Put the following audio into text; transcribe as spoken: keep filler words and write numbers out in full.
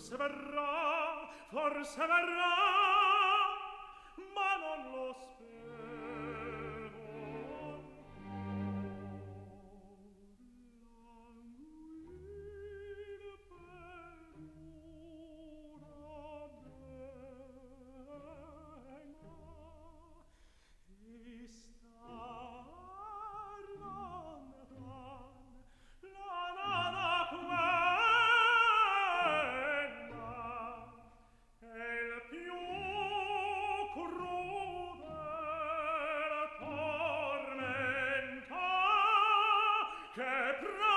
forse verrà, forse verrà, ma non lo spero. Languire per ora venga, e star ran, ran, la nana quella, è il più crudel tormenta che pre